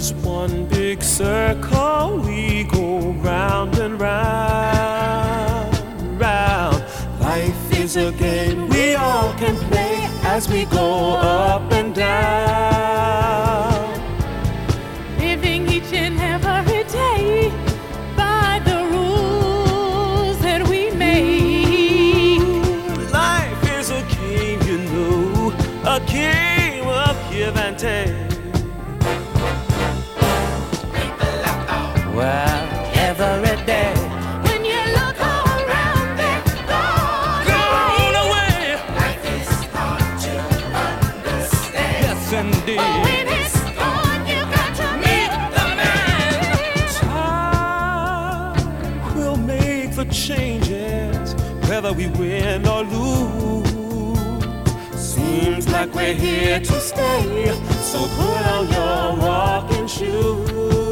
is one big circle. We go round and round, round. Life is a game we all can play as we go up and down. Living each and every day by the rules that we make. Life is a game, you know, a game of give and take. Well, every day. When you look around, they're gone away. Life is hard to understand. Yes, indeed. Oh, when it's gone, you got to meet the man. Time will make the changes, whether we win or lose. Seems like we're here to stay, so put on your walking shoes.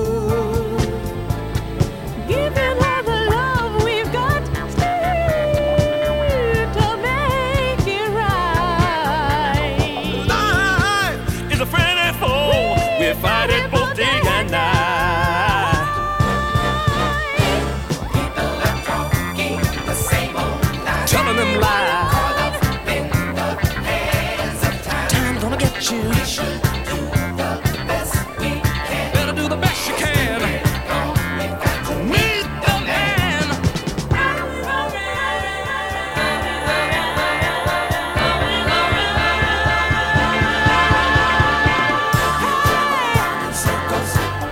Giving all the love we've got to make it right. Life is a friend and foe. We fight it both day and night. People are talking the same old lies. Telling them lies. Caught up in the hands of time. Time gonna get you. We should do the best we can. Better do the best you can. We've got to Meet the man. circles.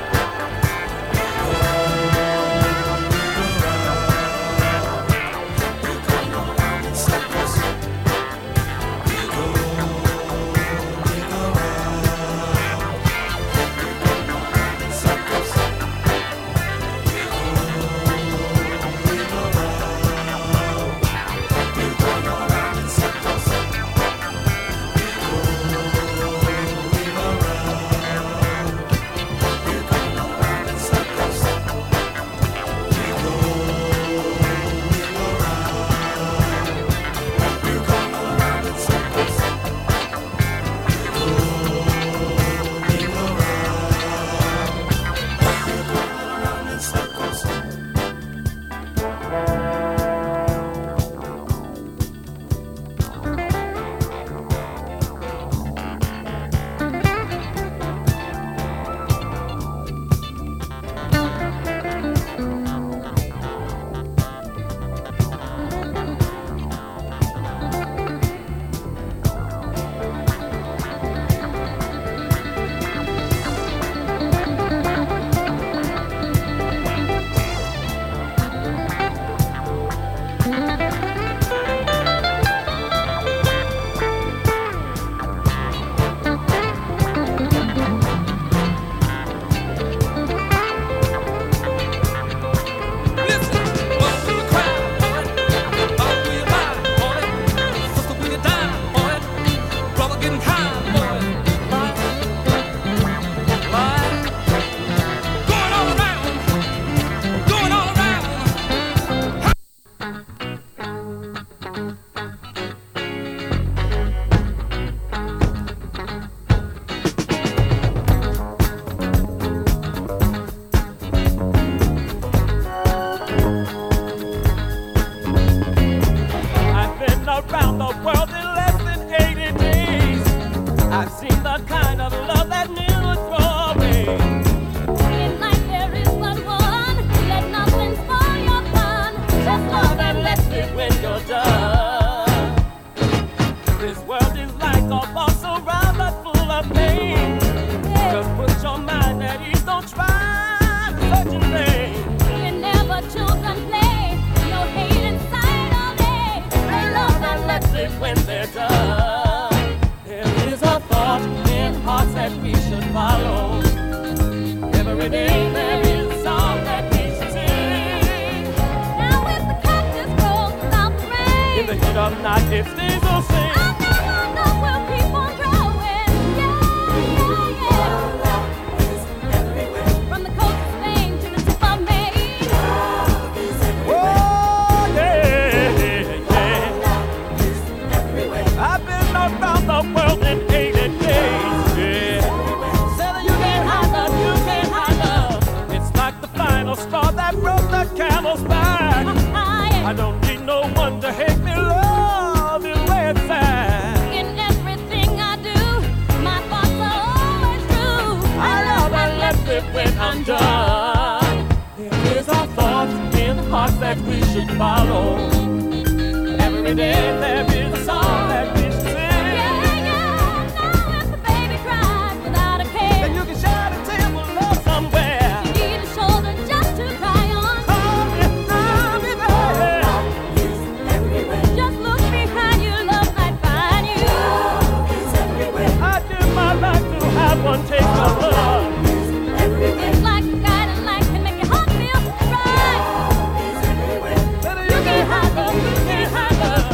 It stays the same. I know we'll keep on growing. Yeah. From the coast of Spain to the tip of Maine. Oh, yeah. I've been around the world in 80 days. Yeah. Said you can't hide the you can't should follow. Every day there is a song that we should sing. Yeah, yeah. Now if the baby cries without a care, Then you can shout a tale of love somewhere. you need a shoulder just to cry on. I'll be there. Just look behind you, love might find you. I give my life to have one taste of love. It's like a guiding light can make your heart feel right. You can't hide love, you can't hide love.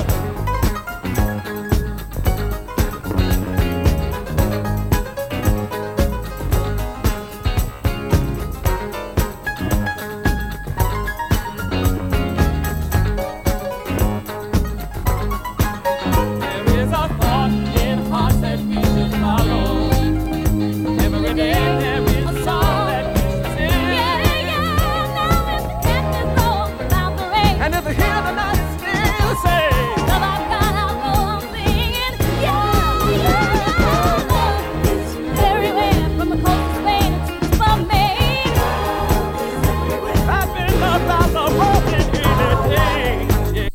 There is a thought in hearts that we should follow. Every day there is a song that we should sing. Yeah, yeah. Now if the canvas rolls without the rain, And if you hear the night still say, love I've got, I'll go on singing. Yeah, yeah. Everywhere from the coast of Spain to the tip of Maine. I've been loved by the broken anything. Yeah.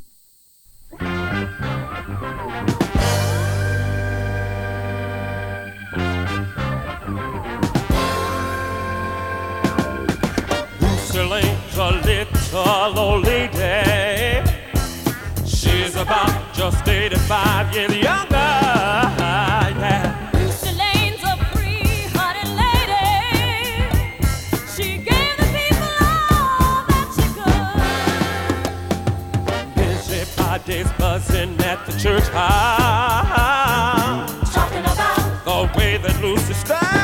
Lucilene's a little old lady. She's about just 85 years younger. Yeah. Shalane's a free-hearted lady. She gave the people all that she could. Busy bodies buzzing at the church house. Talking about The way that Lucy stands.